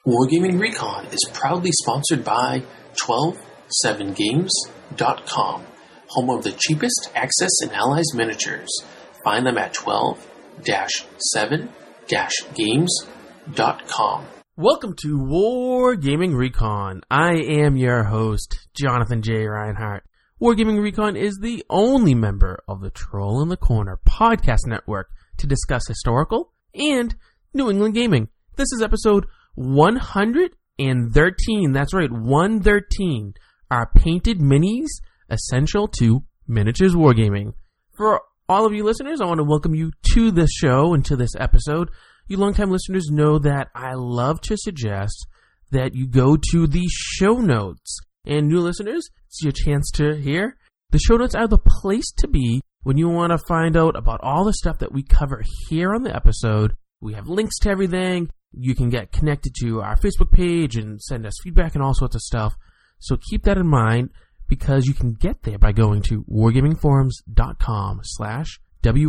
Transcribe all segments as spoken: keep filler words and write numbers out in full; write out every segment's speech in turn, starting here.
Wargaming Recon is proudly sponsored by twelve seven games dot com, home of the cheapest Axis and Allies miniatures. Find them at twelve seven games dot com. Welcome to Wargaming Recon. I am your host, Jonathan J. Reinhardt. Wargaming Recon is the only member of the Troll in the Corner podcast network to discuss historical and New England gaming. This is episode one hundred thirteen. That's right, one thirteen. Our painted minis essential to miniatures wargaming. For all of you listeners, I want to welcome you to this show and to this episode. You longtime listeners know that I love to suggest that you go to the show notes. And new listeners, it's your chance to hear. The show notes are the place to be when you want to find out about all the stuff that we cover here on the episode. We have links to everything. You can get connected to our Facebook page and send us feedback and all sorts of stuff. So keep that in mind, because you can get there by going to wargamingforums.com slash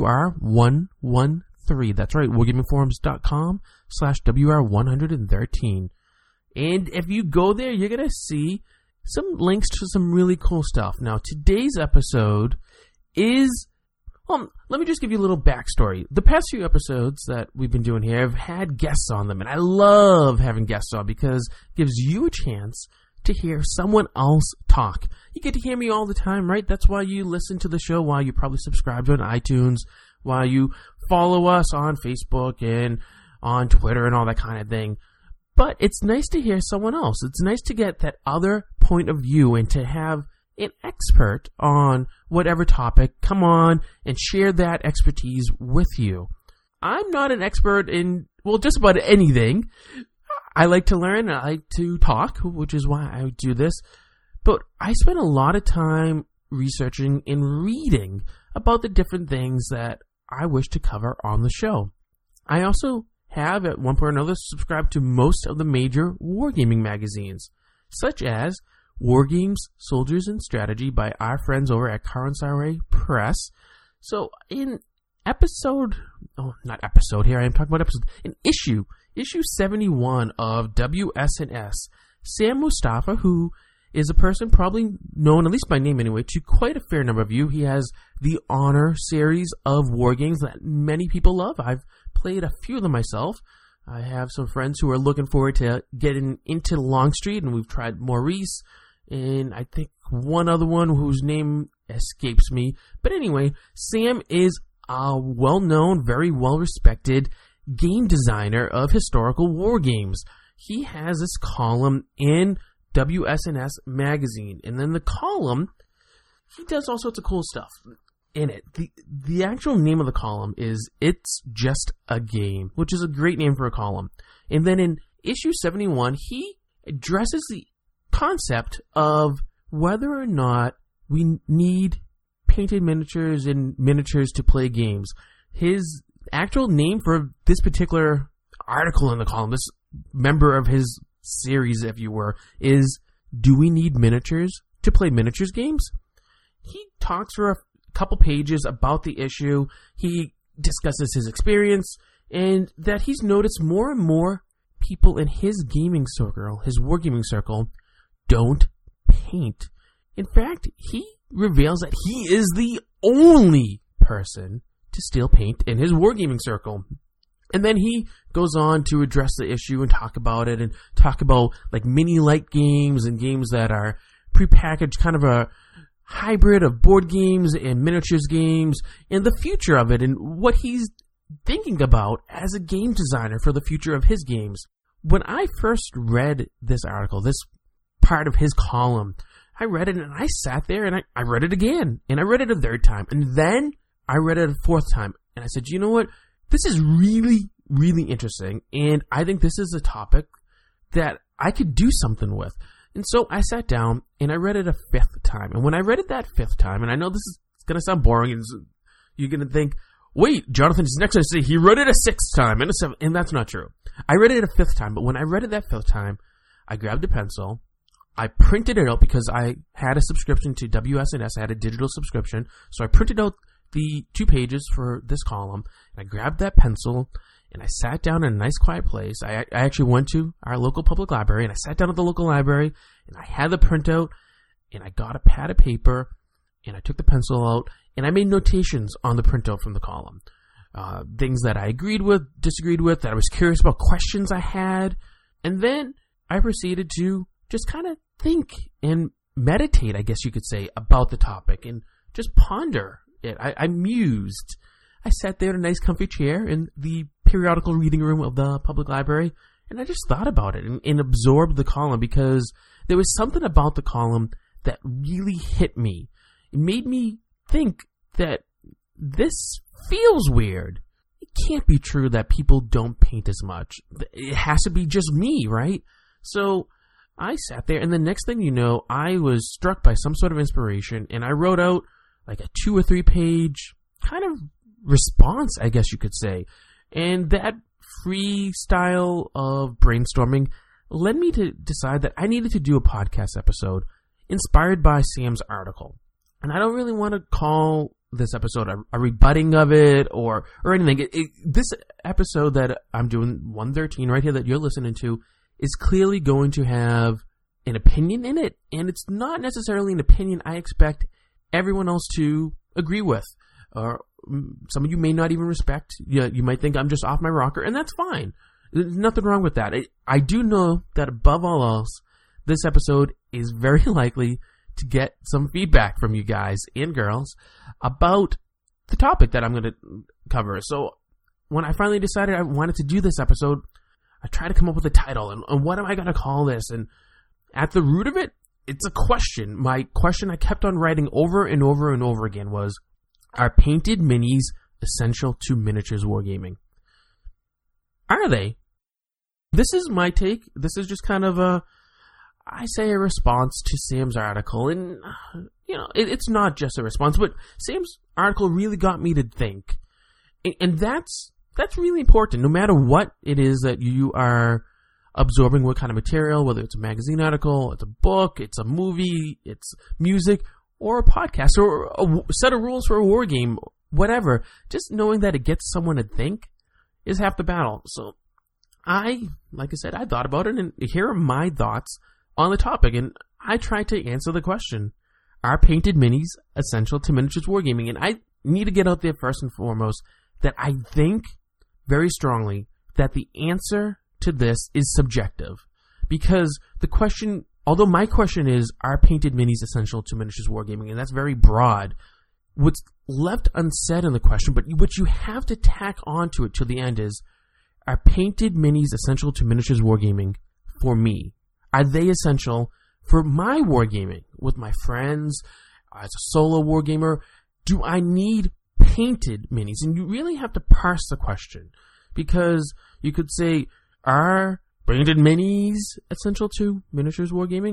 WR113. That's right, wargamingforums.com slash WR113. And if you go there, you're going to see some links to some really cool stuff. Now, today's episode is... Well, let me just give you a little backstory. The past few episodes that we've been doing here have had guests on them, and I love having guests on because it gives you a chance to hear someone else talk. You get to hear me all the time, right? That's why you listen to the show, why you probably subscribe on iTunes, why you follow us on Facebook and on Twitter and all that kind of thing. But it's nice to hear someone else. It's nice to get that other point of view and to have an expert on whatever topic come on and share that expertise with you. I'm not an expert in, well, just about anything. I like to learn, I like to talk, which is why I do this. But I spend a lot of time researching and reading about the different things that I wish to cover on the show. I also have, at one point or another, subscribed to most of the major wargaming magazines, such as Wargames, Soldiers, and Strategy by our friends over at Karansaray Press. So in episode, oh, not episode here, I am talking about episode, in issue, issue seventy-one of W S and S, Sam Mustafa, who is a person probably known, at least by name anyway, to quite a fair number of you. He has the Honor series of wargames that many people love. I've played a few of them myself. I have some friends who are looking forward to getting into Longstreet, and we've tried Maurice, and I think one other one whose name escapes me. But anyway, Sam is a well-known, very well-respected game designer of historical war games. He has this column in W S and S magazine, and then the column, he does all sorts of cool stuff in it. The, the actual name of the column is It's Just a Game, which is a great name for a column. And then in issue seventy-one, he addresses the concept of whether or not we need painted miniatures and miniatures to play games. His actual name for this particular article in the column, this member of his series, if you were, is Do We Need Miniatures to Play Miniatures Games? He talks for a couple pages about the issue. He discusses his experience and that he's noticed more and more people in his gaming circle, his wargaming circle, don't paint. In fact, he reveals that he is the only person to still paint in his wargaming circle. And then he goes on to address the issue and talk about it and talk about like mini light games and games that are prepackaged, kind of a hybrid of board games and miniatures games, and the future of it and what he's thinking about as a game designer for the future of his games. When I first read this article, this part of his column, I read it and I sat there and I, I read it again and I read it a third time and then I read it a fourth time and I said, you know what, this is really, really interesting and I think this is a topic that I could do something with. And so I sat down and I read it a fifth time, and when I read it that fifth time, and I know this is going to sound boring and you're going to think, wait, Jonathan is next to say he read it a sixth time and a seventh, and that's not true. I read it a fifth time, but when I read it that fifth time, I grabbed a pencil, I printed it out because I had a subscription to W S and S. I had a digital subscription. So I printed out the two pages for this column, and I grabbed that pencil, and I sat down in a nice quiet place. I, I actually went to our local public library, and I sat down at the local library, and I had the printout, and I got a pad of paper, and I took the pencil out, and I made notations on the printout from the column. Uh, things that I agreed with, disagreed with, that I was curious about, questions I had. And then I proceeded to just kind of think and meditate, I guess you could say, about the topic and just ponder it. I, I mused. I sat there in a nice comfy chair in the periodical reading room of the public library, and I just thought about it and, and absorbed the column, because there was something about the column that really hit me. It made me think that this feels weird. It can't be true that people don't paint as much. It has to be just me, right? So I sat there, and the next thing you know, I was struck by some sort of inspiration, and I wrote out like a two or three page kind of response, I guess you could say. And that freestyle of brainstorming led me to decide that I needed to do a podcast episode inspired by Sam's article. And I don't really want to call this episode a, a rebutting of it or or anything. It, it, this episode that I'm doing, one thirteen right here that you're listening to, is clearly going to have an opinion in it. And it's not necessarily an opinion I expect everyone else to agree with. Or some of you may not even respect. You, you might think I'm just off my rocker, and that's fine. There's nothing wrong with that. I, I do know that above all else, this episode is very likely to get some feedback from you guys and girls about the topic that I'm going to cover. So when I finally decided I wanted to do this episode, I tried to come up with a title, and, and what am I going to call this? And at the root of it, it's a question. My question I kept on writing over and over and over again was, are painted minis essential to miniatures wargaming? Are they? This is my take. This is just kind of a, I say, a response to Sam's article. And, you know, it, it's not just a response, but Sam's article really got me to think. And, and that's that's really important. No matter what it is that you are absorbing, what kind of material, whether it's a magazine article, it's a book, it's a movie, it's music, or a podcast, or a set of rules for a war game, whatever. Just knowing that it gets someone to think is half the battle. So I, like I said, I thought about it, and here are my thoughts on the topic. And I tried to answer the question, are painted minis essential to miniatures wargaming? And I need to get out there first and foremost that I think very strongly that the answer to this is subjective. Because the question, although my question is, are painted minis essential to miniatures wargaming? And that's very broad. What's left unsaid in the question, but what you have to tack onto it till the end is, are painted minis essential to miniatures wargaming for me? Are they essential for my wargaming with my friends, as a solo wargamer? Do I need painted minis? And you really have to parse the question, because you could say, are painted minis essential to miniatures wargaming?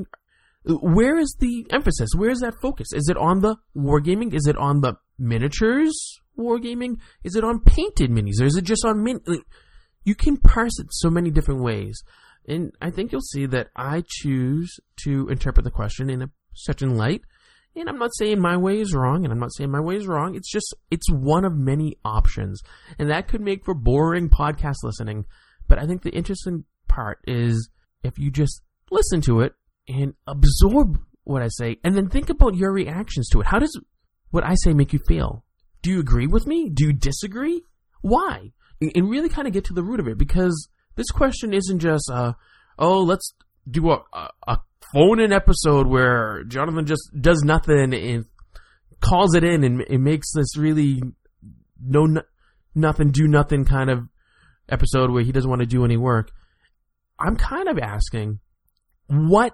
Where is the emphasis? Where is that focus? Is it on the wargaming? Is it on the miniatures wargaming? Is it on painted minis? Or is it just on min? You can parse it so many different ways. And I think you'll see that I choose to interpret the question in a certain light. And I'm not saying my way is wrong, and I'm not saying my way is wrong. It's just, it's one of many options. And that could make for boring podcast listening. But I think the interesting part is if you just listen to it and absorb what I say, and then think about your reactions to it. How does what I say make you feel? Do you agree with me? Do you disagree? Why? And really kind of get to the root of it, because this question isn't just, uh, oh, let's do a, a, a phone-in episode where Jonathan just does nothing and calls it in and, and makes this really no, no nothing, do nothing kind of episode where he doesn't want to do any work. I'm kind of asking, what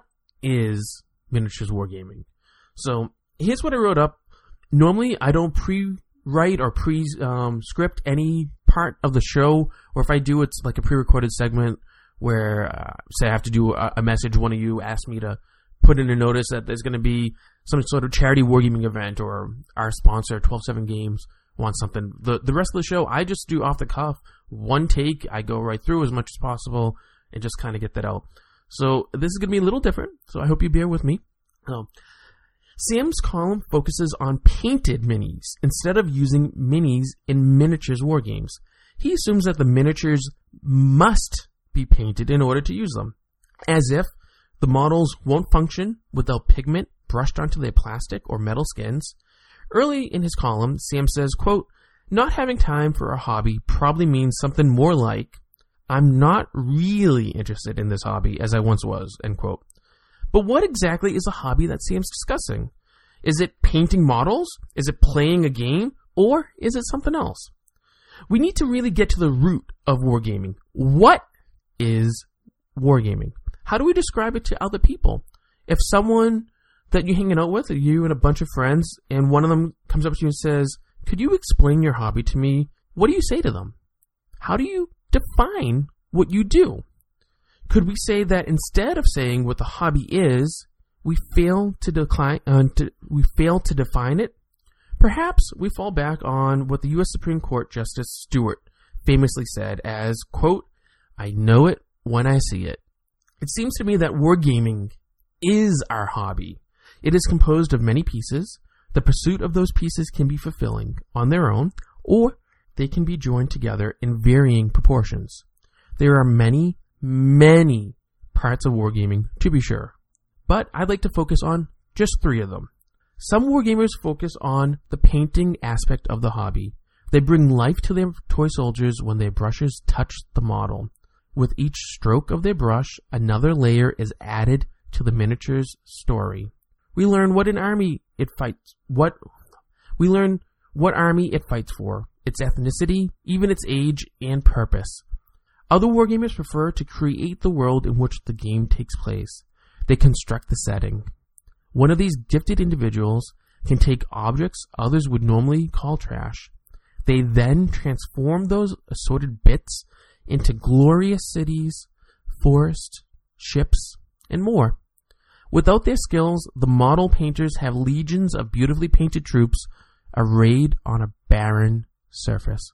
is miniatures wargaming? So here's what I wrote up. Normally, I don't pre-write or pre-script um, any part of the show, or if I do, it's like a pre-recorded segment where, uh, say I have to do a, a message, one of you asked me to put in a notice that there's going to be some sort of charity wargaming event, or our sponsor, twelve seven Games, wants something. The the rest of the show, I just do off the cuff, one take, I go right through as much as possible, and just kind of get that out. So this is going to be a little different, so I hope you bear with me. Um, Sam's column focuses on painted minis instead of using minis in miniatures wargames. he assumes that the miniatures must be painted in order to use them, as if the models won't function without pigment brushed onto their plastic or metal skins. Early in his column, Sam says, quote, "Not having time for a hobby probably means something more like, I'm not really interested in this hobby as I once was," end quote. But what exactly is a hobby that Sam's discussing? Is it painting models? Is it playing a game? Or is it something else? We need to really get to the root of wargaming. What is wargaming? How do we describe it to other people? If someone that you're hanging out with, or you and a bunch of friends, and one of them comes up to you and says, "Could you explain your hobby to me?" What do you say to them? How do you define what you do? Could we say that instead of saying what the hobby is, we fail to decline, uh, to, we fail to define it? Perhaps we fall back on what the U S Supreme Court Justice Stewart famously said as, quote, "I know it when I see it." It seems to me that wargaming is our hobby. It is composed of many pieces. The pursuit of those pieces can be fulfilling on their own, or they can be joined together in varying proportions. There are many, many parts of wargaming, to be sure, but I'd like to focus on just three of them. Some wargamers focus on the painting aspect of the hobby. They bring life to their toy soldiers when their brushes touch the model. With each stroke of their brush, another layer is added to the miniature's story. We learn what an army it fights, what we learn what army it fights for, its ethnicity, even its age and purpose. Other wargamers prefer to create the world in which the game takes place. They construct the setting. One of these gifted individuals can take objects others would normally call trash. They then transform those assorted bits into glorious cities, forests, ships, and more. Without their skills, the model painters have legions of beautifully painted troops arrayed on a barren surface.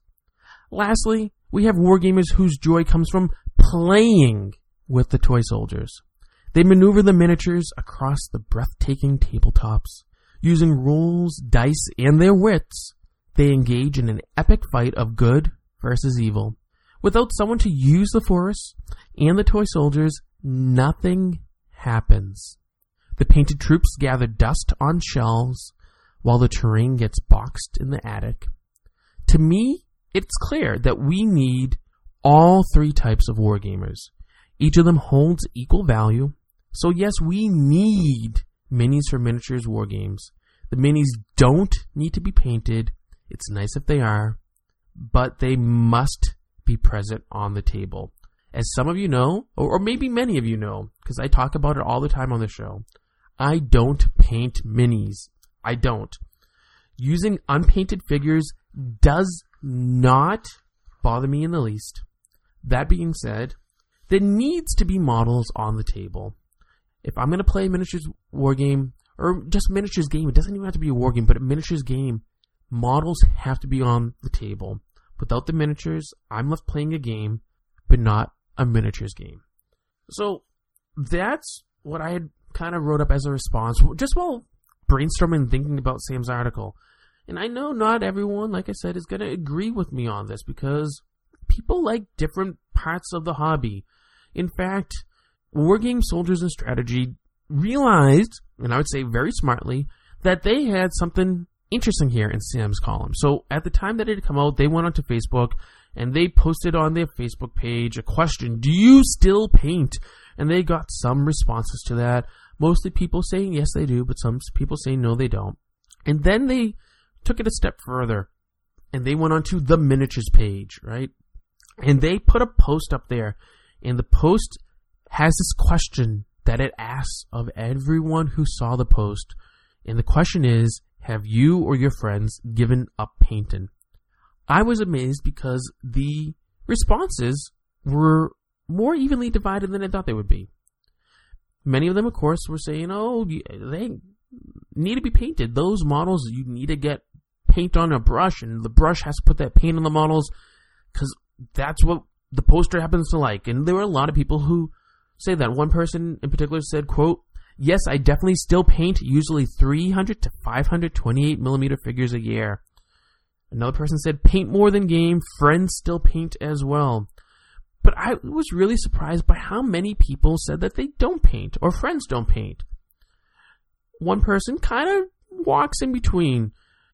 Lastly, we have wargamers whose joy comes from playing with the toy soldiers. They maneuver the miniatures across the breathtaking tabletops. Using rules, dice, and their wits, they engage in an epic fight of good versus evil. Without someone to use the force and the toy soldiers, nothing happens. The painted troops gather dust on shelves while the terrain gets boxed in the attic. To me, it's clear that we need all three types of wargamers. Each of them holds equal value. So yes, we need minis for miniatures wargames. The minis don't need to be painted. It's nice if they are, but they must be present on the table. As some of you know, or maybe many of you know, because I talk about it all the time on the show, I don't paint minis. I don't. Using unpainted figures does not bother me in the least. That being said, there needs to be models on the table. If I'm going to play a miniatures war game, or just miniatures game, it doesn't even have to be a war game, but a miniatures game, models have to be on the table. Without the miniatures, I'm left playing a game, but not a miniatures game. So that's what I had kind of wrote up as a response, just while brainstorming and thinking about Sam's article. And I know not everyone, like I said, is going to agree with me on this, because people like different parts of the hobby. In fact, Wargame Soldiers and Strategy realized, and I would say very smartly, that they had something interesting here in Sam's column. So at the time that it had come out, they went onto Facebook and they posted on their Facebook page a question: do you still paint? And they got some responses to that. Mostly people saying yes, they do, but some people saying no, they don't. And then they took it a step further and they went onto the miniatures page, right? And they put a post up there, and the post has this question that it asks of everyone who saw the post. And the question is, have you or your friends given up painting? I was amazed because the responses were more evenly divided than I thought they would be. Many of them, of course, were saying, oh, they need to be painted. Those models, you need to get paint on a brush, and the brush has to put that paint on the models because that's what the poster happens to like. And there were a lot of people who say that. One person in particular said, quote, yes, I definitely still paint usually three hundred to five hundred twenty-eight millimeter figures a year. Another person said paint more than game, friends still paint as well. But I was really surprised by how many people said that they don't paint or friends don't paint. One person kind of walks in between.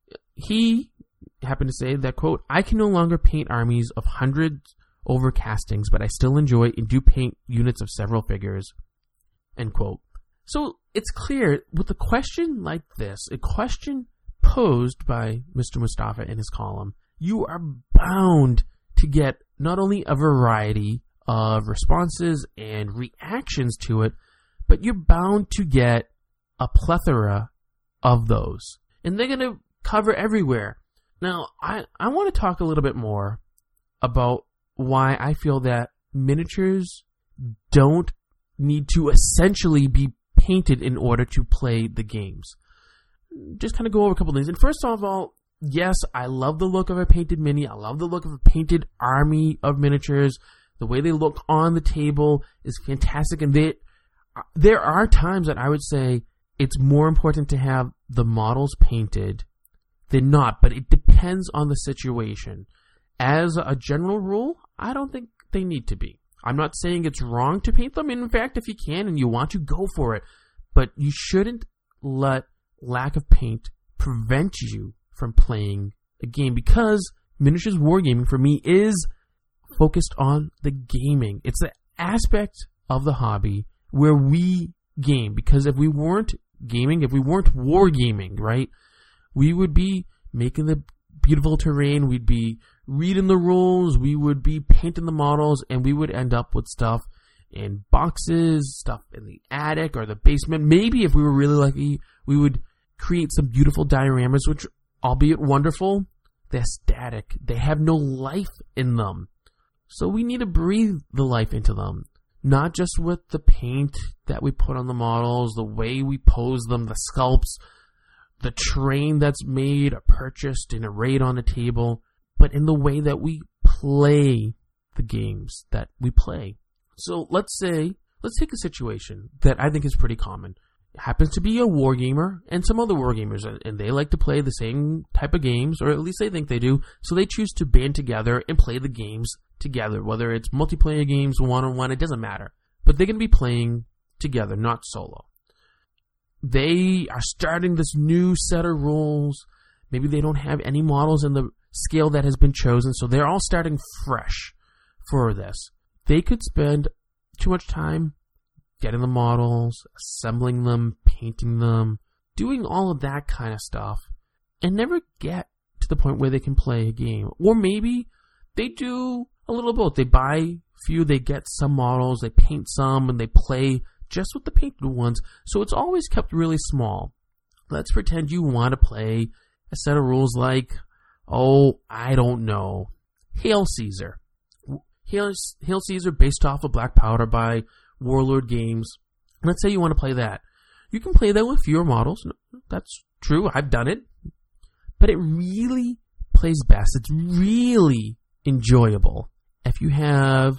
He happened to say that, quote, I can no longer paint armies of hundreds over castings, but I still enjoy and do paint units of several figures, end quote. So it's clear with a question like this, a question posed by Mister Mustafa in his column, you are bound to get not only a variety of responses and reactions to it, but you're bound to get a plethora of those. And they're going to cover everywhere. Now, I, I want to talk a little bit more about why I feel that miniatures don't need to essentially be painted in order to play the games. Just kind of go over a couple things. And first of all, yes, I love the look of a painted mini. I love the look of a painted army of miniatures. The way they look on the table is fantastic. And they, there are times that I would say it's more important to have the models painted than not. But it depends on the situation. As a general rule, I don't think they need to be. I'm not saying it's wrong to paint them. In fact, if you can and you want to, go for it. But you shouldn't let lack of paint prevent you from playing a game, because miniatures wargaming for me is focused on the gaming. It's the aspect of the hobby where we game, because if we weren't gaming, if we weren't wargaming, right, we would be making the beautiful terrain, we'd be reading the rules, we would be painting the models, and we would end up with stuff in boxes, stuff in the attic or the basement. Maybe if we were really lucky, we would create some beautiful dioramas, which, albeit wonderful, they're static. They have no life in them. So we need to breathe the life into them. Not just with the paint that we put on the models, the way we pose them, the sculpts, the terrain that's made or purchased and arrayed on the table, but in the way that we play the games that we play. So let's say, let's take a situation that I think is pretty common. It happens to be a wargamer and some other wargamers, and they like to play the same type of games, or at least they think they do, so they choose to band together and play the games together, whether it's multiplayer games, one-on-one, it doesn't matter. But they're going to be playing together, not solo. They are starting this new set of rules. Maybe they don't have any models in the scale that has been chosen, so they're all starting fresh for this. They could spend too much time getting the models, assembling them, painting them, doing all of that kind of stuff, and never get to the point where they can play a game. Or maybe they do a little of both. They buy a few, they get some models, they paint some, and they play just with the painted ones. So it's always kept really small. Let's pretend you want to play a set of rules like, oh, I don't know, Hail Caesar. Hail, Hail Caesar based off of Black Powder by Warlord Games. Let's say you want to play that. You can play that with fewer models. That's true. I've done it. But it really plays best. It's really enjoyable if you have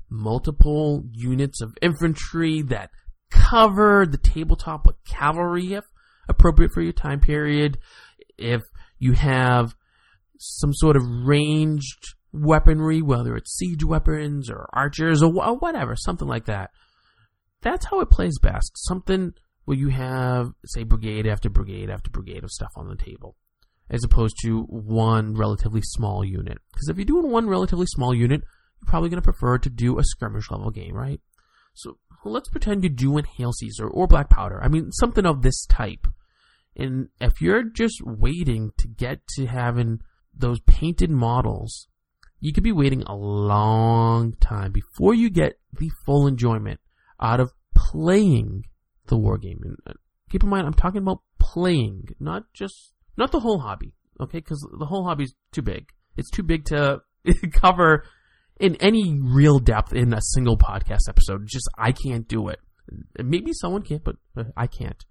multiple units of infantry that cover the tabletop with cavalry if appropriate for your time period. If you have some sort of ranged weaponry, whether it's siege weapons or archers or, or whatever, something like that. That's how it plays best. Something where you have, say, brigade after brigade after brigade of stuff on the table, as opposed to one relatively small unit. Because if you're doing one relatively small unit, you're probably going to prefer to do a skirmish level game, right? So well, let's pretend you're doing Hail Caesar or Black Powder. I mean, something of this type. And if you're just waiting to get to having those painted models, you could be waiting a long time before you get the full enjoyment out of playing the war game. And keep in mind, I'm talking about playing, not just, not the whole hobby, okay? Because the whole hobby is too big. It's too big to cover in any real depth in a single podcast episode. Just, I can't do it. Maybe someone can, but I can't.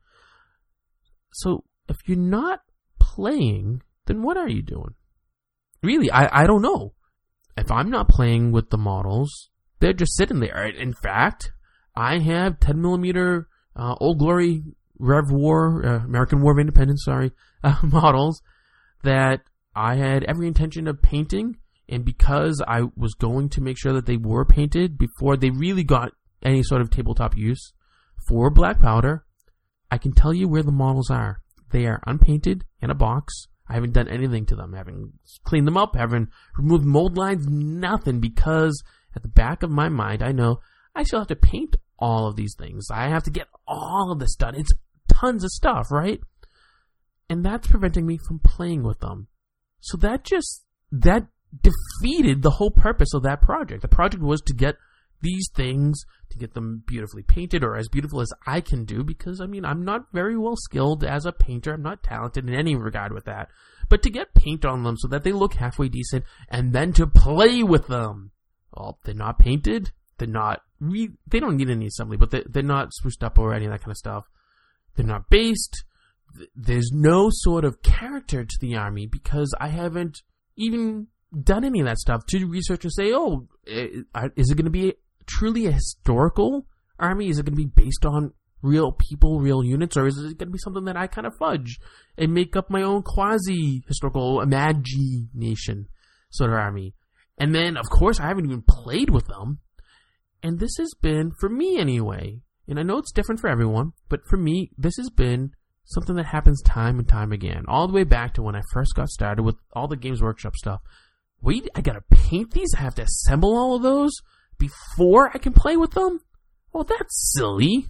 So, if you're not playing, then what are you doing? Really, I, I don't know. If I'm not playing with the models, they're just sitting there. In fact, I have ten millimeter uh, Old Glory Rev War, uh, American War of Independence, sorry, uh, models that I had every intention of painting, and because I was going to make sure that they were painted before they really got any sort of tabletop use for black powder, I can tell you where the models are. They are unpainted in a box. I haven't done anything to them. I haven't cleaned them up. I haven't removed mold lines, nothing, because at the back of my mind, I know I still have to paint all of these things. I have to get all of this done. It's tons of stuff, right? And that's preventing me from playing with them. So that just, that defeated the whole purpose of that project. The project was to get these things, to get them beautifully painted, or as beautiful as I can do, because, I mean, I'm not very well skilled as a painter. I'm not talented in any regard with that. But to get paint on them so that they look halfway decent, and then to play with them. Well, they're not painted. They're not, re- they don't need any assembly, but they, they're not spruced up or any of that kind of stuff. They're not based. There's no sort of character to the army because I haven't even done any of that stuff to research and say, oh, is it going to be truly a historical army? Is it going to be based on real people, real units, or is it going to be something that I kind of fudge and make up my own quasi-historical imagination sort of army? And then, of course, I haven't even played with them. And this has been, for me anyway, and I know it's different for everyone, but for me, this has been something that happens time and time again, all the way back to when I first got started with all the Games Workshop stuff. Wait, I gotta paint these? I have to assemble all of those before I can play with them? Well, that's silly.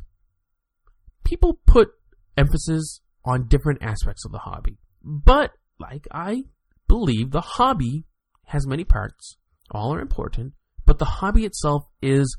People put emphasis on different aspects of the hobby. But, like, I believe the hobby has many parts. All are important. But the hobby itself is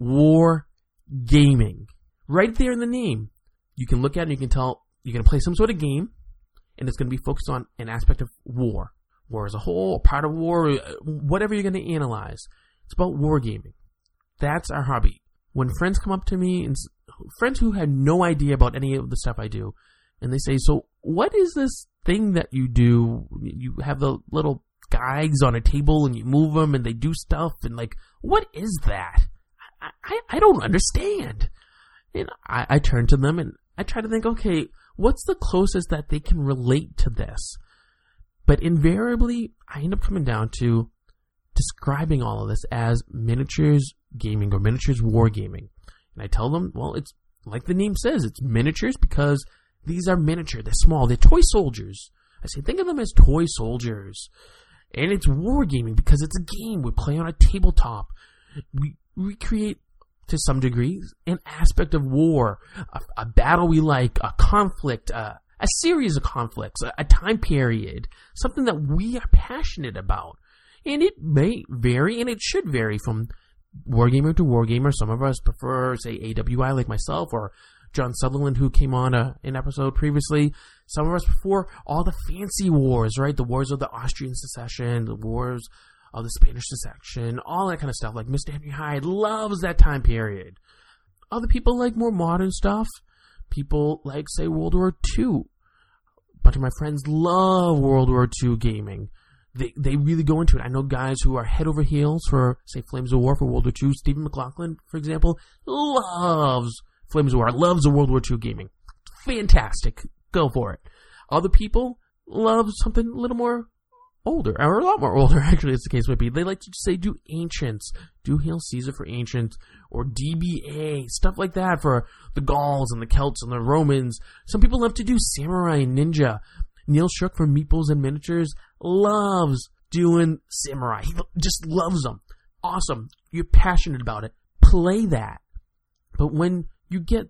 war gaming. Right there in the name. You can look at it and you can tell you're going to play some sort of game, and it's going to be focused on an aspect of war. War as a whole, part of war, whatever you're going to analyze. It's about wargaming. That's our hobby. When friends come up to me, and friends who had no idea about any of the stuff I do, and they say, so what is this thing that you do? You have the little guides on a table and you move them and they do stuff, and like, what is that? I, I, I don't understand. And I, I turn to them and I try to think, okay, what's the closest that they can relate to this? But invariably, I end up coming down to describing all of this as miniatures gaming or miniatures wargaming. And I tell them, well, it's like the name says, it's miniatures because these are miniature. They're small. They're toy soldiers. I say, think of them as toy soldiers. And it's wargaming because it's a game. We play on a tabletop. We recreate, to some degree, an aspect of war, a, a battle we like, a conflict, a, a series of conflicts, a, a time period, something that we are passionate about. And it may vary, and it should vary from wargamer to wargamer. Some of us prefer, say, A W I like myself, or John Sutherland, who came on a, an episode previously. Some of us prefer all the fancy wars, right? The wars of the Austrian Succession, the wars of the Spanish Succession, all that kind of stuff. Like Mister Henry Hyde loves that time period. Other people like more modern stuff. People like, say, World War Two. A bunch of my friends love World War Two gaming. They they really go into it. I know guys who are head over heels for, say, Flames of War for World War Two. Stephen McLaughlin, for example, loves Flames of War, loves the World War Two gaming. Fantastic. Go for it. Other people love something a little more older, or a lot more older, actually, as the case might be. They like to say, do Ancients, do Hail Caesar for Ancients, or D B A, stuff like that for the Gauls and the Celts and the Romans. Some people love to do Samurai and Ninja. Neil Shook from Meeples and Miniatures loves doing Samurai. He just loves them. Awesome. You're passionate about it. Play that. But when you get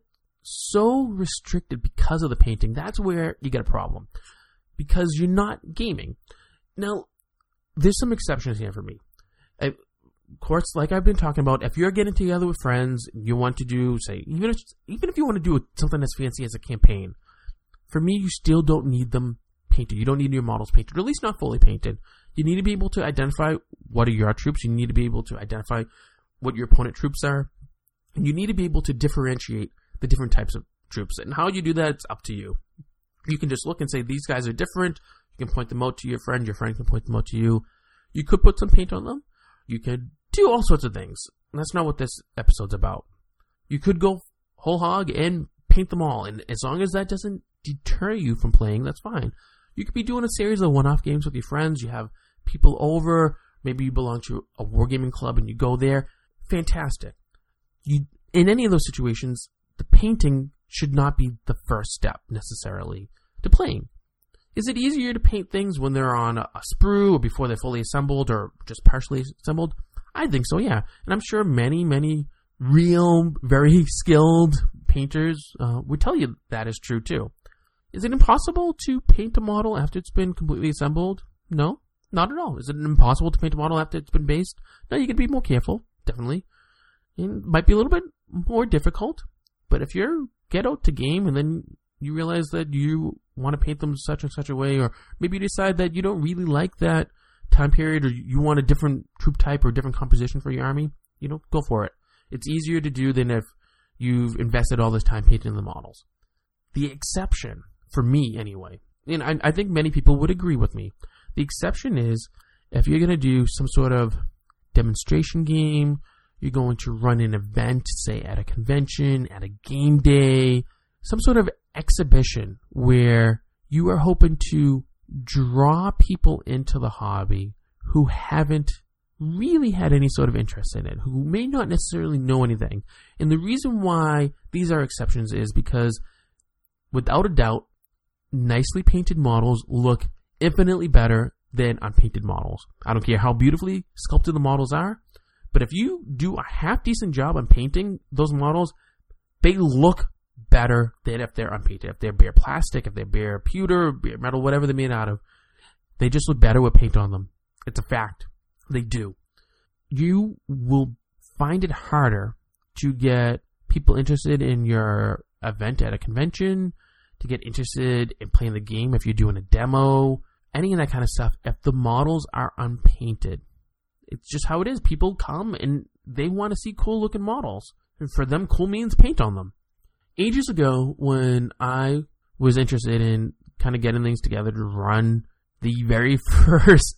so restricted because of the painting, that's where you get a problem. Because you're not gaming. Now, there's some exceptions here for me. Of course, like I've been talking about, if you're getting together with friends, you want to do, say, even if, even if you want to do something as fancy as a campaign, for me, you still don't need them painted. You don't need your models painted, or at least not fully painted. You need to be able to identify what are your troops. You need to be able to identify what your opponent troops are. And you need to be able to differentiate the different types of troops. And how you do that, it's up to you. You can just look and say, these guys are different. You can point them out to your friend. Your friend can point them out to you. You could put some paint on them. You could do all sorts of things. And that's not what this episode's about. You could go whole hog and paint them all. And as long as that doesn't deter you from playing, that's fine. You could be doing a series of one-off games with your friends. You have people over. Maybe you belong to a wargaming club and you go there. Fantastic. You, in any of those situations, the painting should not be the first step necessarily to playing. Is it easier to paint things when they're on a, a sprue or before they're fully assembled or just partially assembled? I think so, yeah. And I'm sure many, many real, very skilled painters uh, would tell you that is true too. Is it impossible to paint a model after it's been completely assembled? No, not at all. Is it impossible to paint a model after it's been based? No, you can be more careful, definitely. It might be a little bit more difficult, but if you get out to game and then you realize that you want to paint them such and such a way, or maybe you decide that you don't really like that time period, or you want a different troop type or different composition for your army, you know, go for it. It's easier to do than if you've invested all this time painting the models. The exception, for me anyway, and I, I think many people would agree with me, the exception is if you're going to do some sort of demonstration game, you're going to run an event, say at a convention, at a game day, some sort of exhibition where you are hoping to draw people into the hobby who haven't really had any sort of interest in it, who may not necessarily know anything. And the reason why these are exceptions is because, without a doubt, nicely painted models look infinitely better than unpainted models. I don't care how beautifully sculpted the models are, but if you do a half-decent job on painting those models, they look better than if they're unpainted. If they're bare plastic, if they're bare pewter, bare metal, whatever they're made out of, they just look better with paint on them. It's a fact. They do. You will find it harder to get people interested in your event at a convention, to get interested in playing the game if you're doing a demo, any of that kind of stuff, if the models are unpainted. It's just how it is. People come and they want to see cool looking models. And for them, cool means paint on them. Ages ago, when I was interested in kind of getting things together to run the very first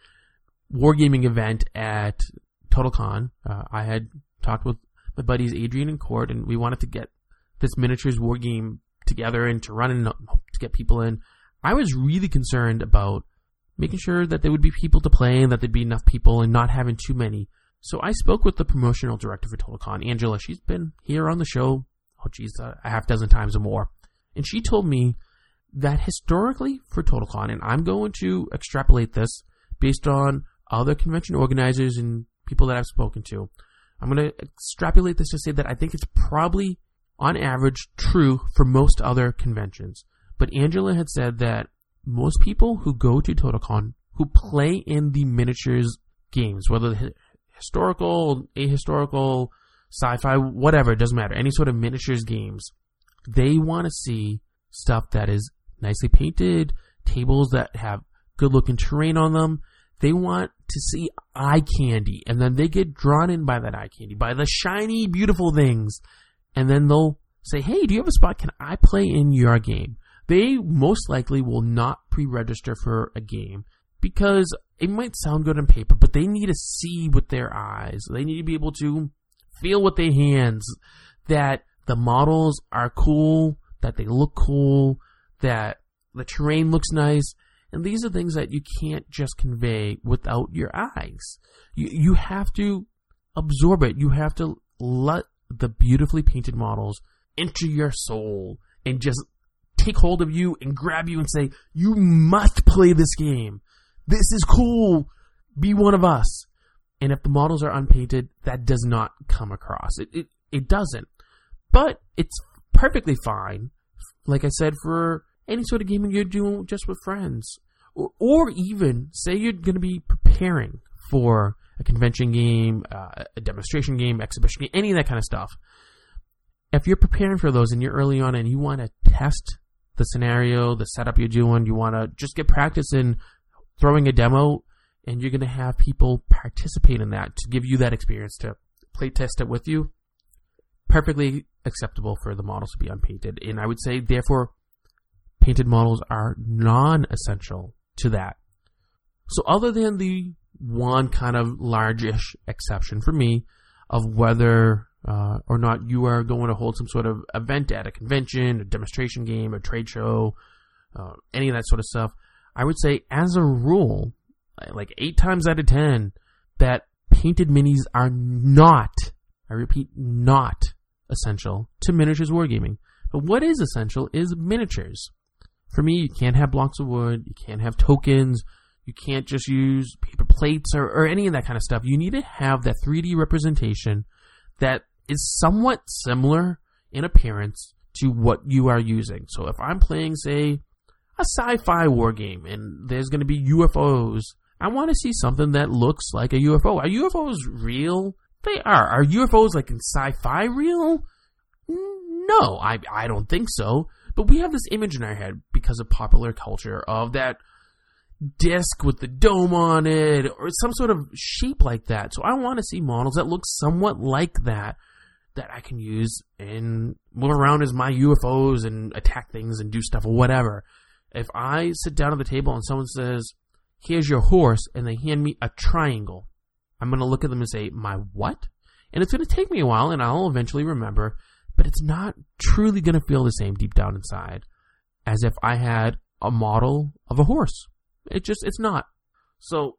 wargaming event at TotalCon, uh, I had talked with my buddies Adrian and Cord, and we wanted to get this miniatures wargame together and to run and to get people in. I was really concerned about making sure that there would be people to play and that there'd be enough people and not having too many. So I spoke with the promotional director for TotalCon, Angela. She's been here on the show, oh geez, a half dozen times or more. And she told me that historically for TotalCon, and I'm going to extrapolate this based on other convention organizers and people that I've spoken to. I'm going to extrapolate this to say that I think it's probably, on average, true for most other conventions. But Angela had said that most people who go to TotalCon, who play in the miniatures games, whether they're historical, ahistorical, sci-fi, whatever, it doesn't matter, any sort of miniatures games, they want to see stuff that is nicely painted, tables that have good-looking terrain on them. They want to see eye candy, and then they get drawn in by that eye candy, by the shiny, beautiful things. And then they'll say, hey, do you have a spot? Can I play in your game? They most likely will not pre-register for a game because it might sound good on paper, but they need to see with their eyes. They need to be able to feel with their hands that the models are cool, that they look cool, that the terrain looks nice. And these are things that you can't just convey without your eyes. You you have to absorb it. You have to let the beautifully painted models enter your soul and just take hold of you and grab you and say, you must play this game. This is cool. Be one of us. And if the models are unpainted, that does not come across. It, it, it doesn't. But it's perfectly fine, like I said, for any sort of gaming you're doing just with friends. Or, or even, say you're going to be preparing for a convention game, uh, a demonstration game, exhibition game, any of that kind of stuff. If you're preparing for those and you're early on and you want to test the scenario, the setup you're doing, you want to just get practice in throwing a demo, and you're going to have people participate in that to give you that experience to play test it with you, perfectly acceptable for the models to be unpainted. And I would say, therefore, painted models are non-essential to that. So other than the one kind of large-ish exception for me of whether uh, or not you are going to hold some sort of event at a convention, a demonstration game, a trade show, uh, any of that sort of stuff, I would say as a rule, like eight times out of ten, that painted minis are not, I repeat, not essential to miniatures wargaming. But what is essential is miniatures. For me, you can't have blocks of wood, you can't have tokens, you can't just use paper plates or, or any of that kind of stuff. You need to have that three D representation that is somewhat similar in appearance to what you are using. So if I'm playing, say, a sci-fi war game and there's going to be U F Os, I want to see something that looks like a U F O. Are U F Os real? They are. Are U F Os like in sci-fi real? No, I I don't think so. But we have this image in our head because of popular culture of that disc with the dome on it or some sort of shape like that. So I want to see models that look somewhat like that that I can use and move around as my U F Os and attack things and do stuff or whatever. If I sit down at the table and someone says, here's your horse, and they hand me a triangle, I'm going to look at them and say, my what? And it's going to take me a while and I'll eventually remember, but it's not truly going to feel the same deep down inside as if I had a model of a horse. It just, it's not. So,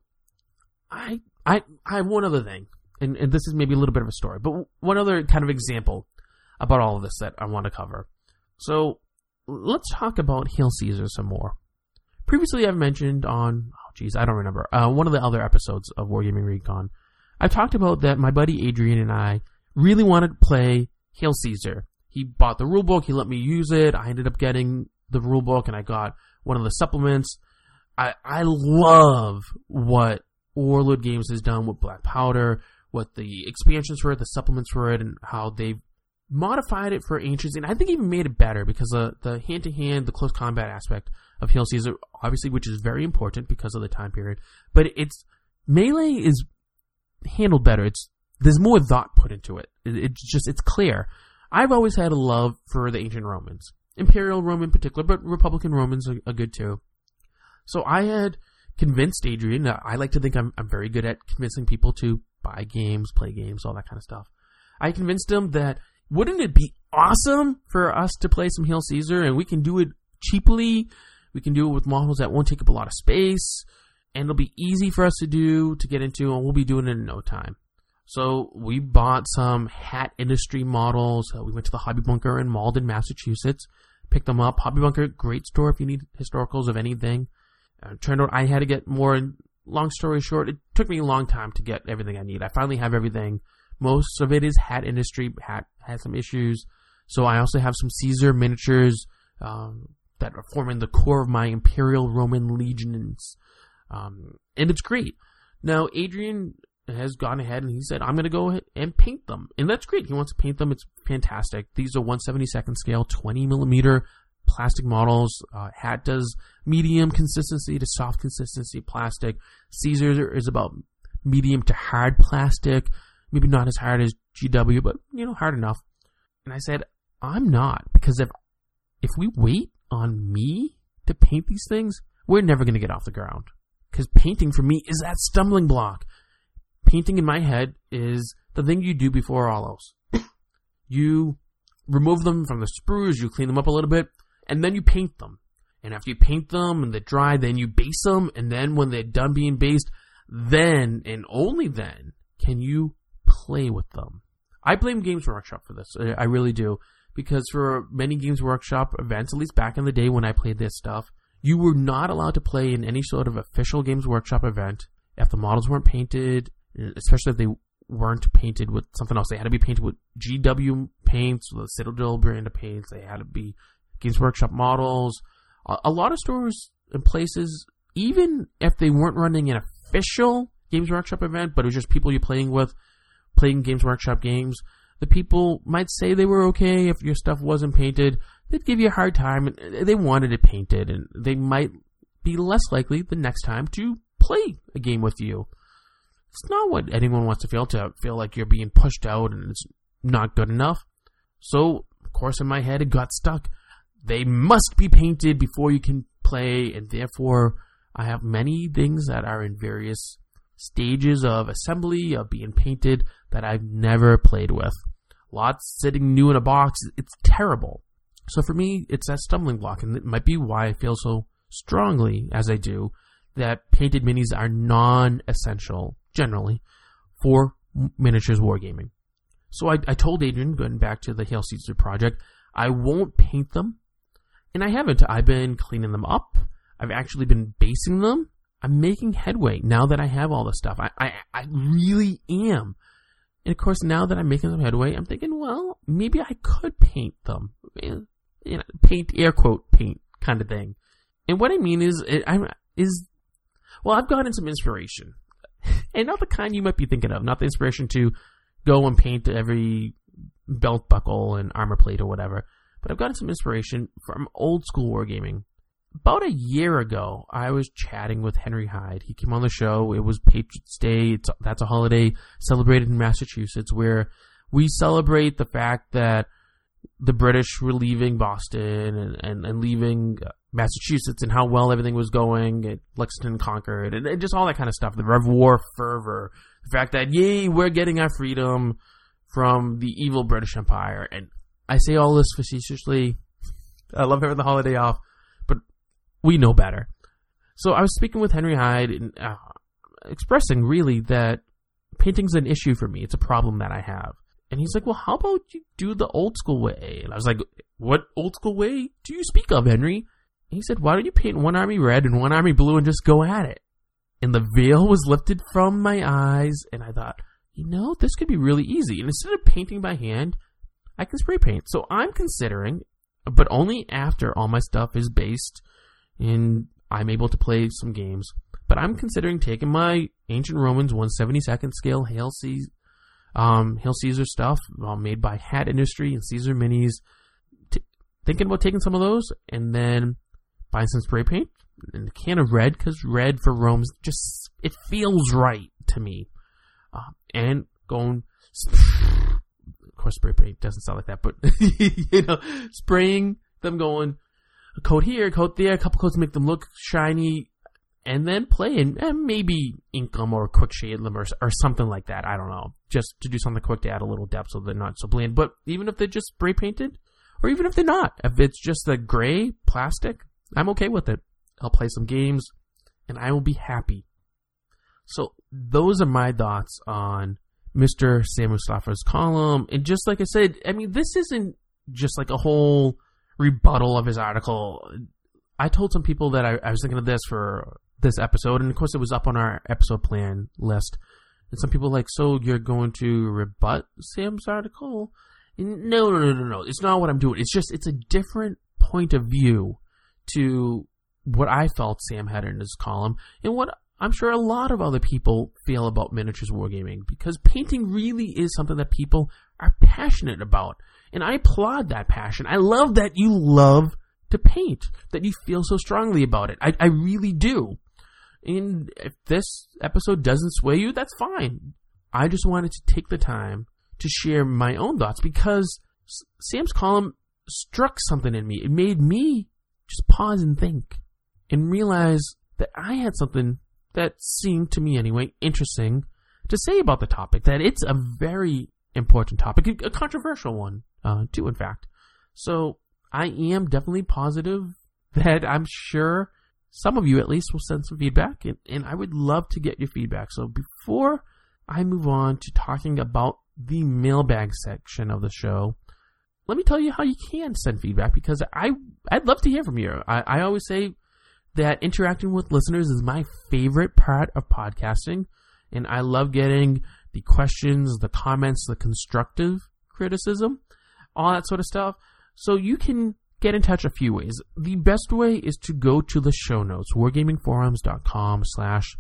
I, I, I have one other thing, and, and this is maybe a little bit of a story, but one other kind of example about all of this that I want to cover. So, let's talk about Hail Caesar some more. Previously, I've mentioned on, oh geez, I don't remember, uh, one of the other episodes of Wargaming Recon, I've talked about that my buddy Adrian and I really wanted to play Hail Caesar. He bought the rulebook, he let me use it, I ended up getting the rulebook, and I got one of the supplements. I, I love what Warlord Games has done with Black Powder, what the expansions for it, the supplements for it, and how they've modified it for Ancients, and I think even made it better because the, the hand-to-hand, the close combat aspect of Hail Caesar, obviously, which is very important because of the time period, but it's, melee is handled better. It's, there's more thought put into it. it. It's just, it's clear. I've always had a love for the ancient Romans. Imperial Rome in particular, but Republican Romans are, are good too. So I had convinced Adrian, I like to think I'm, I'm very good at convincing people to buy games, play games, all that kind of stuff. I convinced him that, wouldn't it be awesome for us to play some Hail Caesar, and we can do it cheaply, we can do it with models that won't take up a lot of space, and it'll be easy for us to do, to get into, and we'll be doing it in no time. So we bought some Hat Industry models. Uh, we went to the Hobby Bunker in Malden, Massachusetts, picked them up. Hobby Bunker, great store if you need historicals of anything. Uh, turned out I had to get more. Long story short, it took me a long time to get everything I need. I finally have everything. Most of it is Hat Industry. Hat has some issues. So I also have some Caesar miniatures um, that are forming the core of my Imperial Roman legions. Um, and it's great. Now, Adrian has gone ahead and he said, I'm going to go ahead and paint them. And that's great. He wants to paint them. It's fantastic. These are one seventy-second scale, twenty millimeter plastic models. Uh, Hat does medium consistency to soft consistency plastic. Caesar is about medium to hard plastic. Maybe not as hard as G W, but, you know, hard enough. And I said, I'm not. Because if if we wait on me to paint these things, we're never going to get off the ground. Because painting for me is that stumbling block. Painting in my head is the thing you do before all else. You remove them from the sprues, you clean them up a little bit, and then you paint them. And after you paint them and they're dry, then you base them, and then when they're done being based, then and only then can you play with them. I blame Games Workshop for this. I really do. Because for many Games Workshop events, at least back in the day when I played this stuff, you were not allowed to play in any sort of official Games Workshop event if the models weren't painted, especially if they weren't painted with something else. They had to be painted with G W paints, the Citadel brand of paints. They had to be Games Workshop models. A lot of stores and places, even if they weren't running an official Games Workshop event, but it was just people you're playing with, playing Games Workshop games, the people might say they were okay if your stuff wasn't painted. They'd give you a hard time. They wanted it painted, and they might be less likely the next time to play a game with you. It's not what anyone wants to feel, to feel like you're being pushed out and it's not good enough. So, of course, in my head, it got stuck. They must be painted before you can play, and therefore, I have many things that are in various stages of assembly, of being painted, that I've never played with. Lots sitting new in a box. It's terrible. So for me, it's that stumbling block, and it might be why I feel so strongly, as I do, that painted minis are non-essential, generally, for miniatures wargaming. So I, I told Adrian, going back to the Hail Caesar project, I won't paint them, and I haven't. I've been cleaning them up. I've actually been basing them. I'm making headway now that I have all this stuff. I, I, I really am. And of course, now that I'm making some headway, I'm thinking, well, maybe I could paint them. You know, paint, air quote, paint kind of thing. And what I mean is, it, I'm, is, well, I've gotten some inspiration. And not the kind you might be thinking of. Not the inspiration to go and paint every belt buckle and armor plate or whatever. But I've gotten some inspiration from old school wargaming. About a year ago, I was chatting with Henry Hyde. He came on the show. It was Patriots Day. It's, that's a holiday celebrated in Massachusetts where we celebrate the fact that the British were leaving Boston and, and, and leaving Massachusetts and how well everything was going at Lexington and Concord and, and just all that kind of stuff. The Rev War fervor. The fact that, yay, we're getting our freedom from the evil British Empire. And I say all this facetiously. I love having the holiday off. We know better. So I was speaking with Henry Hyde and uh, expressing really that painting's an issue for me. It's a problem that I have. And he's like, well, how about you do the old school way? And I was like, what old school way do you speak of, Henry? And he said, why don't you paint one army red and one army blue and just go at it? And the veil was lifted from my eyes. And I thought, you know, this could be really easy. And instead of painting by hand, I can spray paint. So I'm considering, but only after all my stuff is based and I'm able to play some games. But I'm considering taking my Ancient Romans one seventy-second scale Hail Caesar, um, Hail Caesar stuff uh, made by Hat Industry and Caesar Minis. T- thinking about taking some of those and then buying some spray paint and a can of red, because red for Rome's just, it feels right to me. Uh, and going, of course spray paint doesn't sound like that, but you know, spraying them, going a coat here, a coat there, a couple coats to make them look shiny, and then play and, and maybe ink them or quick shade them or, or something like that. I don't know. Just to do something quick to add a little depth so they're not so bland. But even if they're just spray painted, or even if they're not, if it's just the gray plastic, I'm okay with it. I'll play some games and I will be happy. So those are my thoughts on Mister Sam Mustafa's column. And just like I said, I mean, this isn't just like a whole rebuttal of his article. I told some people that I, I was thinking of this for this episode, and of course it was up on our episode plan list. And some people were like, so you're going to rebut Sam's article? And no, no, no, no, no. It's not what I'm doing. It's just, it's a different point of view to what I felt Sam had in his column, and what I'm sure a lot of other people feel about miniatures wargaming, because painting really is something that people are passionate about. And I applaud that passion. I love that you love to paint, that you feel so strongly about it. I, I really do. And if this episode doesn't sway you, that's fine. I just wanted to take the time to share my own thoughts, because Sam's column struck something in me. It made me just pause and think and realize that I had something that seemed to me anyway interesting to say about the topic, that it's a very important topic, a controversial one uh, too, in fact. So I am definitely positive that I'm sure some of you at least will send some feedback, and, and I would love to get your feedback. So before I move on to talking about the mailbag section of the show, let me tell you how you can send feedback, because I, I'd love to hear from you. I, I always say that interacting with listeners is my favorite part of podcasting, and I love getting the questions, the comments, the constructive criticism, all that sort of stuff. So you can get in touch a few ways. The best way is to go to the show notes, wargamingforums.com slash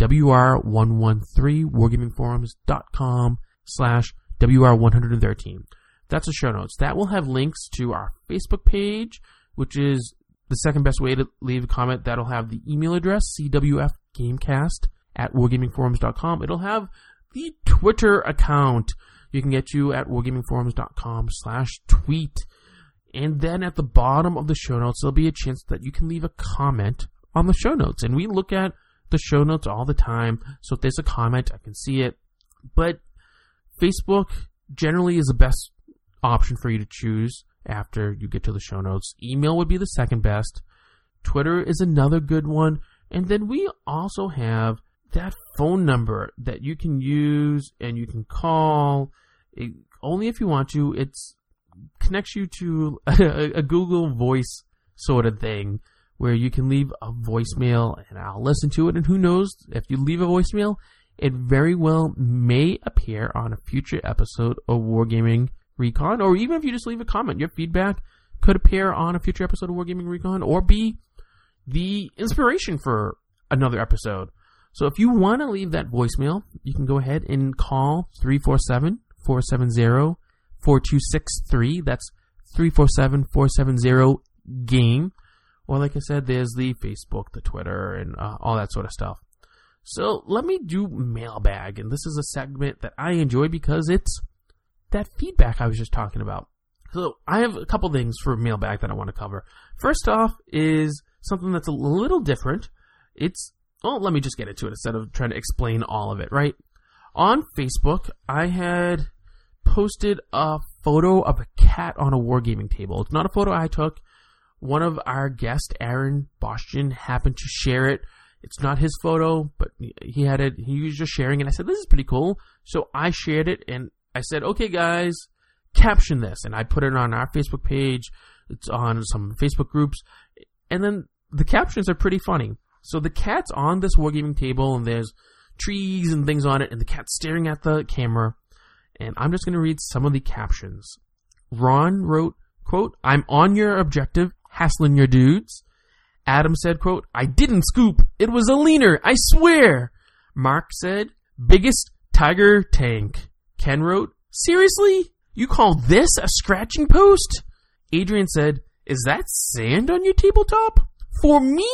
WR113, wargamingforums.com slash WR113. That's the show notes. That will have links to our Facebook page, which is the second best way to leave a comment. That'll have the email address, cwfgamecast at wargamingforums dot com. It'll have the Twitter account you can get to at wargamingforums.com slash tweet. And then at the bottom of the show notes, there'll be a chance that you can leave a comment on the show notes. And we look at the show notes all the time. So if there's a comment, I can see it. But Facebook generally is the best option for you to choose. after you get to the show notes. Email would be the second best. Twitter is another good one. And then we also have that phone number that you can use and you can call it, only if you want to. It connects you to a, a Google Voice sort of thing where you can leave a voicemail and I'll listen to it. And who knows, if you leave a voicemail, it very well may appear on a future episode of Wargaming Recon, or even if you just leave a comment, your feedback could appear on a future episode of Wargaming Recon or be the inspiration for another episode. So if you want to leave that voicemail, you can go ahead and call three four seven, four seven zero, four two six three. That's three four seven, four seven zero, GAME. Or like I said, there's the Facebook, the Twitter, and uh, all that sort of stuff. So let me do mailbag. And this is a segment that I enjoy because it's that feedback I was just talking about. So I have a couple things for mailbag that I want to cover. First off is something that's a little different. It's Oh, let me just get into it instead of trying to explain all of it, right? On Facebook, I had posted a photo of a cat on a wargaming table. It's not a photo I took. One of our guests, Aaron Bostian, happened to share it. It's not his photo, but he had it. He was just sharing it. I said, this is pretty cool. So I shared it, and I said, okay, guys, caption this. And I put it on our Facebook page. It's on some Facebook groups. And then the captions are pretty funny. So the cat's on this wargaming table, and there's trees and things on it, and the cat's staring at the camera. And I'm just going to read some of the captions. Ron wrote, quote, I'm on your objective, hassling your dudes. Adam said, quote, I didn't scoop. It was a leaner, I swear. Mark said, biggest tiger tank. Ken wrote, seriously? You call this a scratching post? Adrian said, is that sand on your tabletop? For me?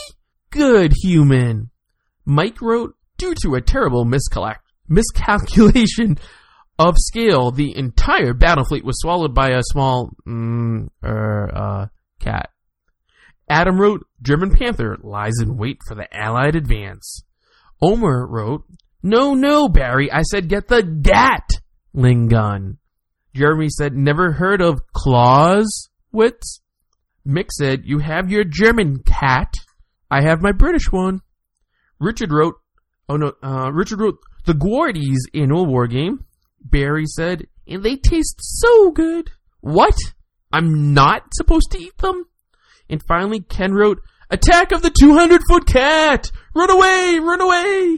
Good human. Mike wrote, due to a terrible miscalc- miscalculation of scale, the entire battle fleet was swallowed by a small mm, er, uh, cat. Adam wrote, German Panther lies in wait for the Allied advance. Omer wrote, no, no, Barry, I said get the Gatling gun. Jeremy said, never heard of Clausewitz? Mick said, you have your German cat. I have my British one. Richard wrote, oh no, uh, Richard wrote, the Guardies annual war game. Barry said, and they taste so good. What? I'm not supposed to eat them? And finally, Ken wrote, attack of the two hundred foot cat! Run away! Run away!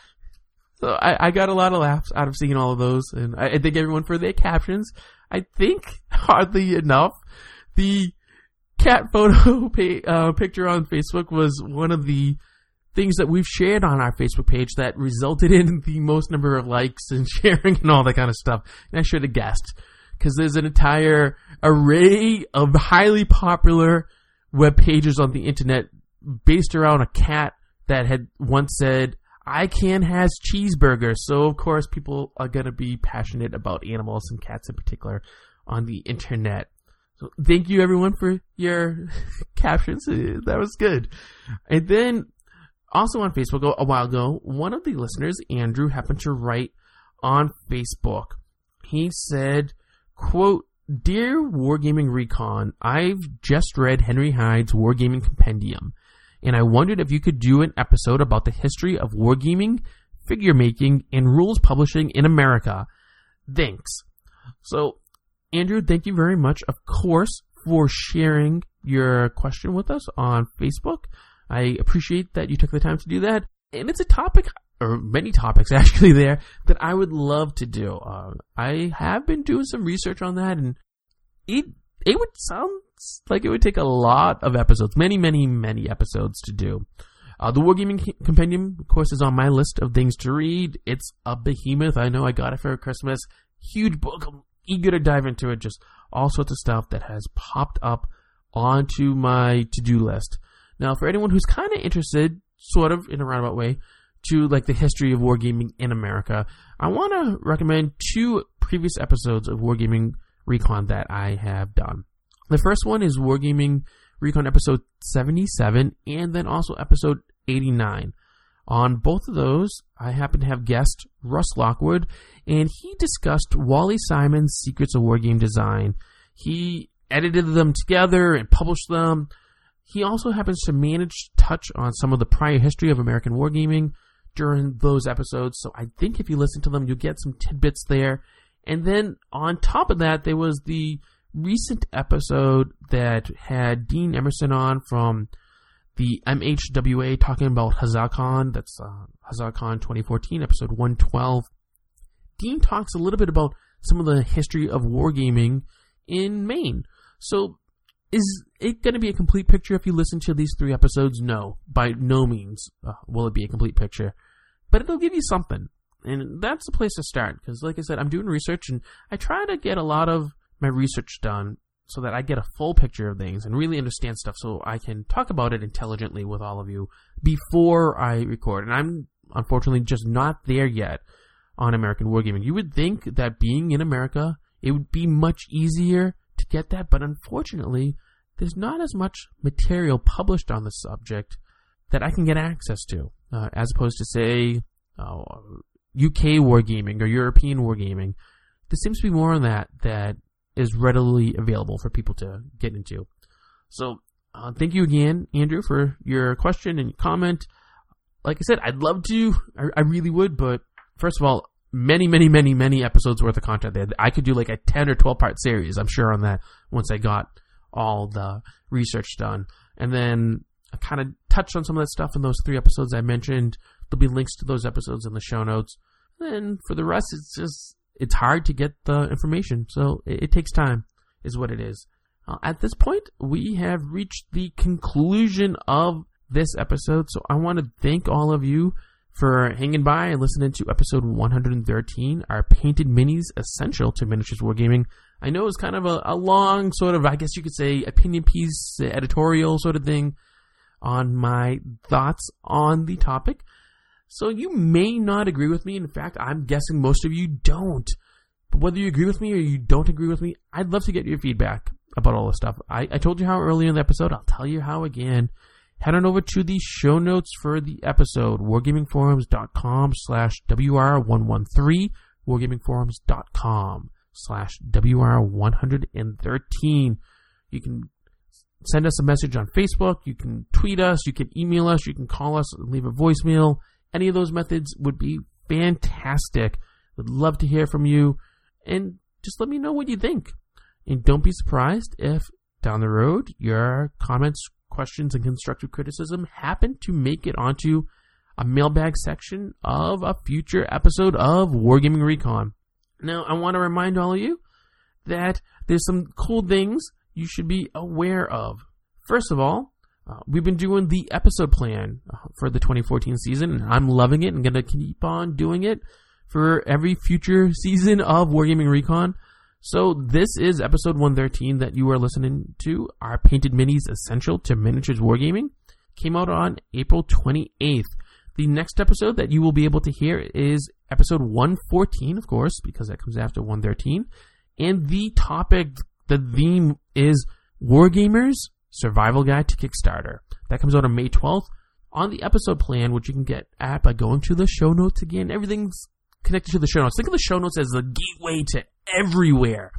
So I, I got a lot of laughs out of seeing all of those, and I, I thank everyone for their captions. I think, hardly enough, the cat photo pay, uh, picture on Facebook was one of the things that we've shared on our Facebook page that resulted in the most number of likes and sharing and all that kind of stuff. And I should have guessed, because there's an entire array of highly popular web pages on the internet based around a cat that had once said, ICANN has cheeseburgers. So, of course, people are going to be passionate about animals and cats in particular on the internet. So, thank you, everyone, for your captions. That was good. And then, also on Facebook, a while ago, one of the listeners, Andrew, happened to write on Facebook. He said, quote, Dear Wargaming Recon, I've just read Henry Hyde's Wargaming Compendium, and I wondered if you could do an episode about the history of wargaming, figure making, and rules publishing in America. Thanks. So, Andrew, thank you very much, of course, for sharing your question with us on Facebook. I appreciate that you took the time to do that. And it's a topic, or many topics actually there, that I would love to do. Uh, I have been doing some research on that, and it it would sound like it would take a lot of episodes, many, many, many episodes to do. Uh, the Wargaming Compendium, of course, is on my list of things to read. It's a behemoth. I know I got it for Christmas. Huge book. I'm eager to dive into it. Just all sorts of stuff that has popped up onto my to-do list. Now, for anyone who's kind of interested, sort of in a roundabout way, to like the history of wargaming in America, I want to recommend two previous episodes of Wargaming Recon that I have done. The first one is Wargaming Recon episode seventy-seven, and then also episode eighty-nine. On both of those, I happen to have guest Russ Lockwood, and he discussed Wally Simon's Secrets of Wargame Design. He edited them together and published them. He also happens to manage to touch on some of the prior history of American wargaming during those episodes. So I think if you listen to them, you'll get some tidbits there. And then on top of that, there was the recent episode that had Dean Emerson on from the M H W A talking about HuzzahCon. That's uh, HuzzahCon twenty fourteen, episode one twelve. Dean talks a little bit about some of the history of wargaming in Maine. So is it going to be a complete picture if you listen to these three episodes? No, by no means uh, will it be a complete picture. But it'll give you something. And that's the place to start. Because like I said, I'm doing research and I try to get a lot of my research done so that I get a full picture of things and really understand stuff so I can talk about it intelligently with all of you before I record. And I'm unfortunately just not there yet on American wargaming. You would think that being in America, it would be much easier to get that, but unfortunately, there's not as much material published on the subject that I can get access to, uh, as opposed to, say, uh, U K wargaming or European wargaming. There seems to be more on that that is readily available for people to get into. So, uh, thank you again, Andrew, for your question and comment. Like I said, I'd love to, I, I really would, but first of all, many, many, many, many episodes worth of content there. I could do like a ten or twelve part series, I'm sure, on that once I got all the research done. And then I kind of touched on some of that stuff in those three episodes I mentioned. There'll be links to those episodes in the show notes. And for the rest, it's just, it's hard to get the information. So it, it takes time, is what it is. Uh, at this point, we have reached the conclusion of this episode. So I want to thank all of you for hanging by and listening to episode one hundred thirteen, our Painted Minis Essential to Miniatures Wargaming. I know it's kind of a, a long sort of, I guess you could say, opinion piece, editorial sort of thing on my thoughts on the topic. So you may not agree with me. In fact, I'm guessing most of you don't. But whether you agree with me or you don't agree with me, I'd love to get your feedback about all this stuff. I, I told you how earlier in the episode. I'll tell you how again. Head on over to the show notes for the episode, wargamingforums.com slash WR113, wargamingforums.com slash WR113. You can send us a message on Facebook, you can tweet us, you can email us, you can call us, leave a voicemail. Any of those methods would be fantastic. Would love to hear from you, and just let me know what you think. And don't be surprised if down the road your comments, questions, and constructive criticism happen to make it onto a mailbag section of a future episode of Wargaming Recon. Now, I want to remind all of you that there's some cool things you should be aware of. First of all, uh, we've been doing the episode plan for the twenty fourteen season, and I'm loving it and going to keep on doing it for every future season of Wargaming Recon. So this is episode one thirteen that you are listening to, our Painted Minis Essential to Miniatures Wargaming. Came out on April twenty-eighth. The next episode that you will be able to hear is episode one fourteen, of course, because that comes after one thirteen. And the topic, the theme is Wargamers Survival Guide to Kickstarter. That comes out on May twelfth. On the episode plan, which you can get at by going to the show notes again. Everything's connected to the show notes. Think of the show notes as the gateway to everywhere.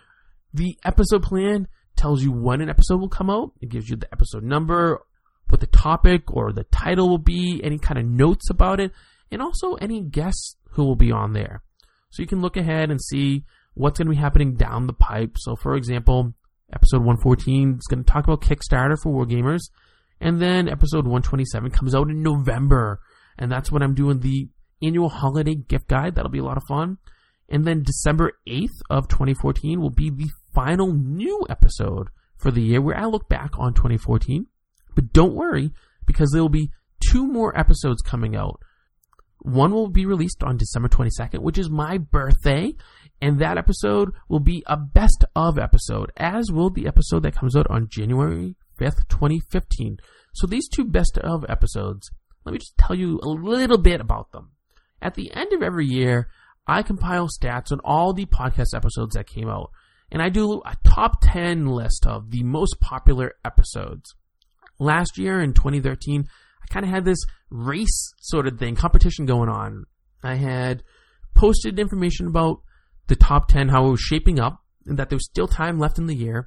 The episode plan tells you when an episode will come out. It gives you the episode number, what the topic or the title will be, any kind of notes about it, and also any guests who will be on there. So you can look ahead and see what's going to be happening down the pipe. So, for example, episode one fourteen is going to talk about Kickstarter for Wargamers, and then episode one twenty-seven comes out in November, and that's when I'm doing the annual holiday gift guide. That'll be a lot of fun. And then December eighth of twenty fourteen will be the final new episode for the year where I look back on twenty fourteen. But don't worry, because there will be two more episodes coming out. One will be released on December twenty-second, which is my birthday. And that episode will be a best of episode, as will the episode that comes out on January fifth, twenty fifteen. So these two best of episodes, let me just tell you a little bit about them. At the end of every year, I compile stats on all the podcast episodes that came out, and I do a top ten list of the most popular episodes. Last year in twenty thirteen, I kind of had this race sort of thing, competition going on. I had posted information about the top ten, how it was shaping up, and that there was still time left in the year.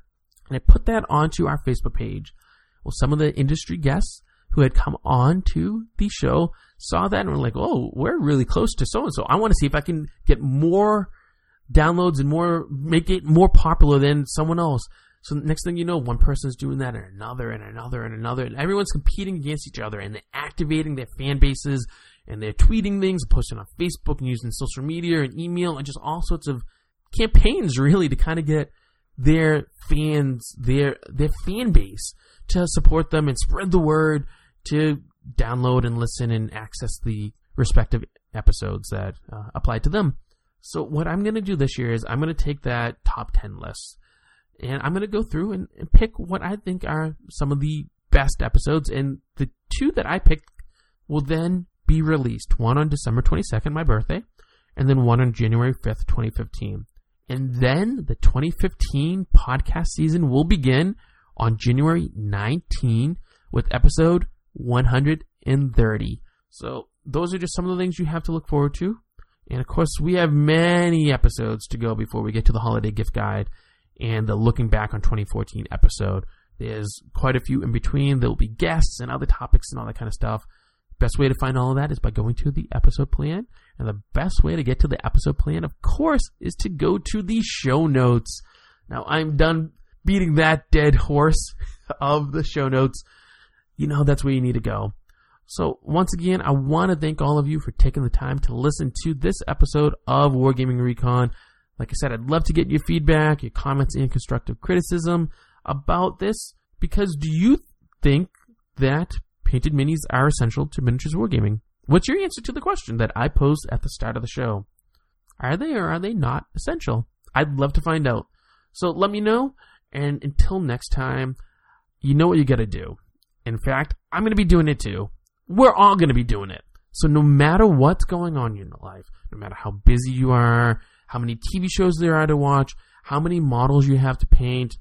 And I put that onto our Facebook page. Well, some of the industry guests who had come on to the show saw that and were like, oh, we're really close to so-and-so. I want to see if I can get more downloads and more, make it more popular than someone else. So next thing you know, one person's doing that and another and another and another. And everyone's competing against each other and they're activating their fan bases and they're tweeting things, posting on Facebook and using social media and email and just all sorts of campaigns really to kind of get their fans, their their fan base to support them and spread the word to download and listen and access the respective episodes that uh, apply to them. So what I'm going to do this year is I'm going to take that top ten list and I'm going to go through and, and pick what I think are some of the best episodes. And the two that I picked will then be released. One on December twenty-second, my birthday, and then one on January fifth, twenty fifteen. And then the twenty fifteen podcast season will begin on January nineteenth with episode one hundred thirty. So those are just some of the things you have to look forward to. And of course, we have many episodes to go before we get to the holiday gift guide and the looking back on twenty fourteen episode. There's quite a few in between. There will be guests and other topics and all that kind of stuff. Best way to find all of that is by going to the episode plan. And the best way to get to the episode plan, of course, is to go to the show notes. Now, I'm done beating that dead horse of the show notes. You know that's where you need to go. So, once again, I want to thank all of you for taking the time to listen to this episode of Wargaming Recon. Like I said, I'd love to get your feedback, your comments, and constructive criticism about this. Because do you think that painted minis are essential to miniatures wargaming? What's your answer to the question that I posed at the start of the show? Are they or are they not essential? I'd love to find out. So let me know. And until next time, you know what you got to do. In fact, I'm going to be doing it too. We're all going to be doing it. So no matter what's going on in your life, no matter how busy you are, how many T V shows there are to watch, how many models you have to paint,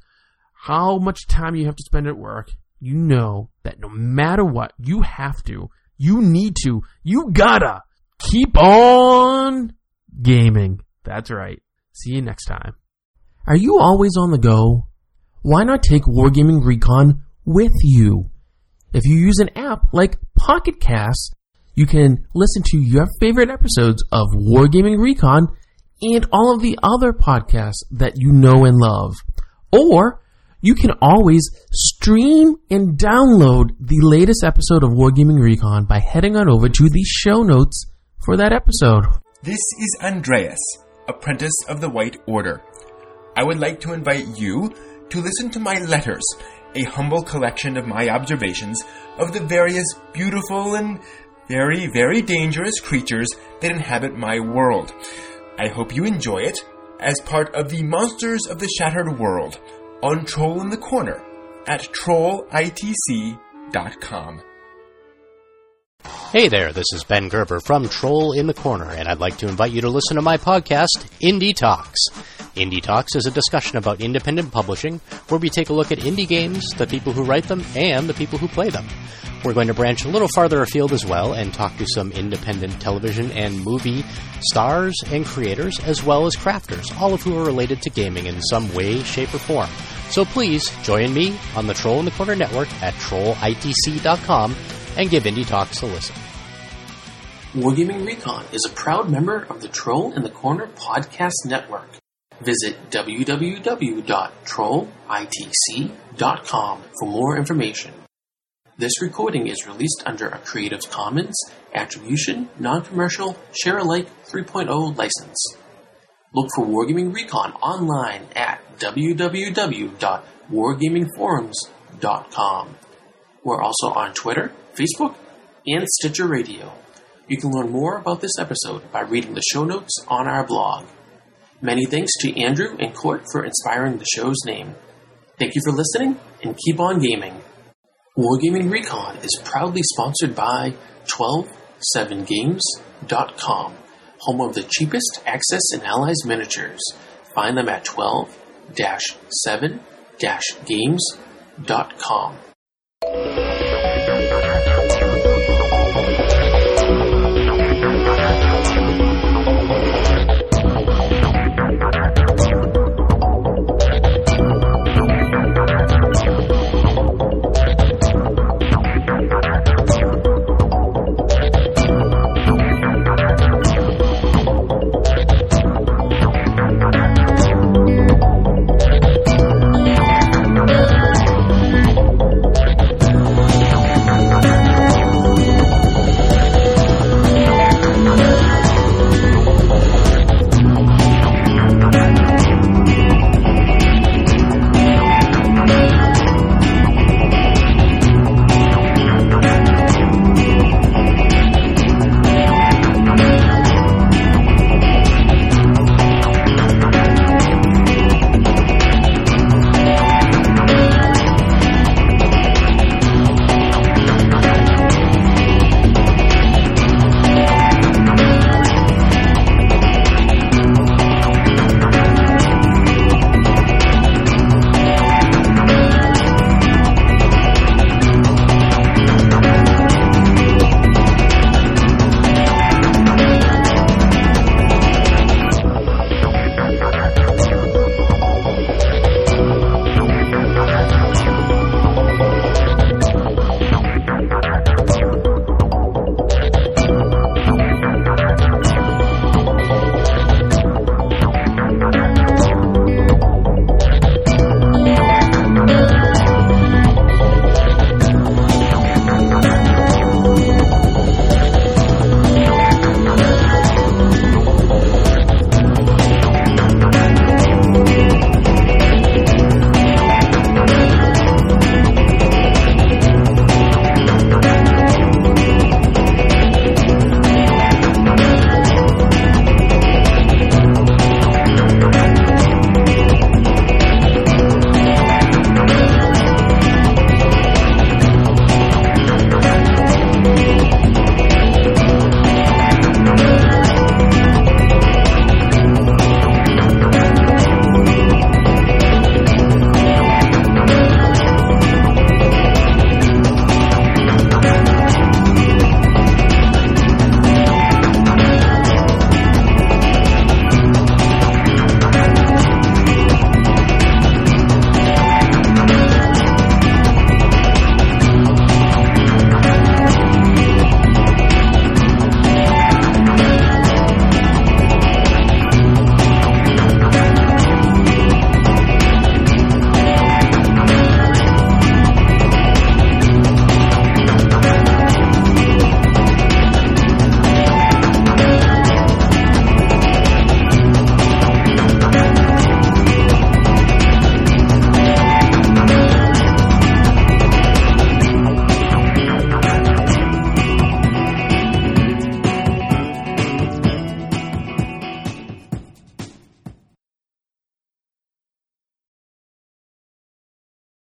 how much time you have to spend at work, you know that no matter what, you have to, you need to, you gotta keep on gaming. That's right. See you next time. Are you always on the go? Why not take Wargaming Recon with you? If you use an app like Pocket Cast, you can listen to your favorite episodes of Wargaming Recon and all of the other podcasts that you know and love. Or you can always stream and download the latest episode of Wargaming Recon by heading on over to the show notes for that episode. This is Andreas, apprentice of the White Order. I would like to invite you to listen to my letters, a humble collection of my observations of the various beautiful and very, very dangerous creatures that inhabit my world. I hope you enjoy it as part of the Monsters of the Shattered World on Troll in the Corner at troll I T C dot com. Hey there, this is Ben Gerber from Troll in the Corner, and I'd like to invite you to listen to my podcast, Indie Talks. Indie Talks is a discussion about independent publishing, where we take a look at indie games, the people who write them, and the people who play them. We're going to branch a little farther afield as well and talk to some independent television and movie stars and creators, as well as crafters, all of who are related to gaming in some way, shape, or form. So please join me on the Troll in the Corner network at troll I T C dot com and give Indie Talks a listen. Wargaming Recon is a proud member of the Troll in the Corner podcast network. Visit w w w dot troll I T C dot com for more information. This recording is released under a Creative Commons Attribution, Non-Commercial, Share-alike three point oh license. Look for Wargaming Recon online at w w w dot wargaming forums dot com. We're also on Twitter, Facebook, and Stitcher Radio. You can learn more about this episode by reading the show notes on our blog. Many thanks to Andrew and Court for inspiring the show's name. Thank you for listening, and keep on gaming. Wargaming Recon is proudly sponsored by twelve seven games dot com, home of the cheapest Axis and Allies miniatures. Find them at twelve seven games dot com.